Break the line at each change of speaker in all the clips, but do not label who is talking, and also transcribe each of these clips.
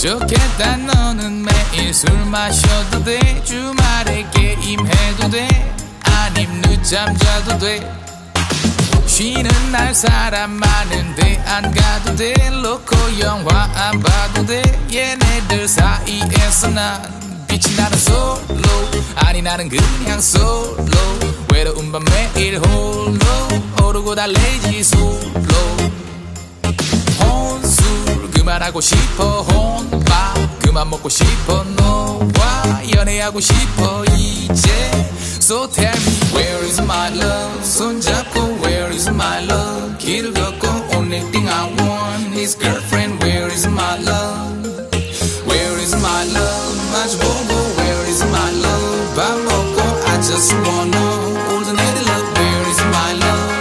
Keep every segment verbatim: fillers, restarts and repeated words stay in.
좋겠다 너는 매일 술 마셔도 돼 주말에 게임해도 돼 아님 늦잠 자도 돼 쉬는 날 사람 많은데 안 가도 돼 로코 영화 안 봐도 돼 얘네들 사이에서 난 빛이 나는 솔로 아니 나는 그냥 솔로 외로운 밤 매일 홀로 오르고 달래지 솔로 혼술 그만하고 싶어 혼밥 그만 먹고 싶어 너와 연애하고 싶어 이제 So tell me where is my love 손잡고 where is my love 길을 걷고 only thing I want is girlfriend where is my love Where is my love 마주 보고 where is my love 밥 먹고 I just wanna ordinary love where is my love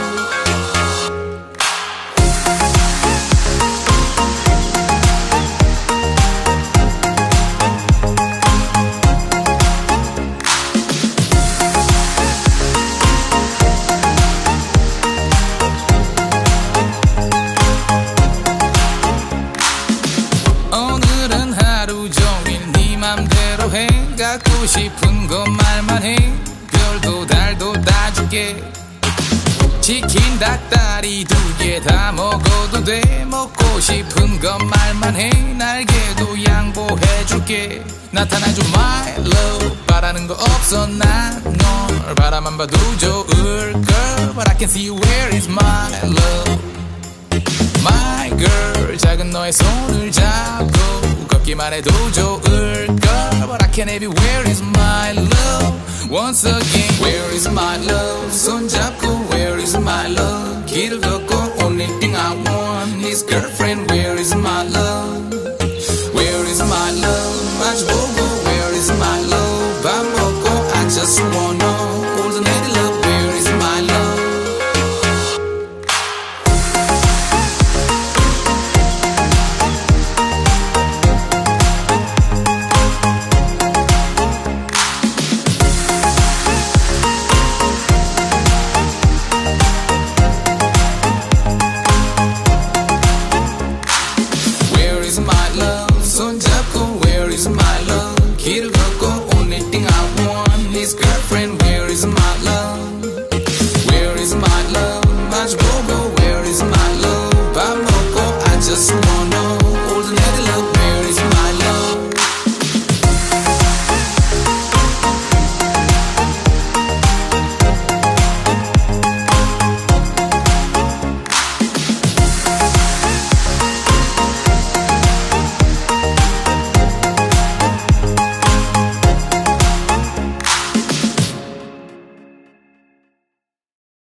갖고 싶은 거 말만 해 별도 달도 다 줄게 치킨 닭다리 두 개 다 먹어도 돼 먹고 싶은 거 말만 해 날개도 양보해 줄게 나타나줘 my love 바라는 거 없어 난 널 바라만 봐도 좋을 girl But I can see where is my love My girl 작은 너의 손을 잡고 걷기만 해도 좋을 걸 But I can't have you where is my love Once again where is my love 손잡고 where is my love 길을 걷고 only thing I want is girlfriend where is my love Where is my love 마주 보고 where is my love 밥 먹고 I just wanna ordinary love where is my love 손잡고 where is my love 길을 걷고 only thing I want is girlfriend where is my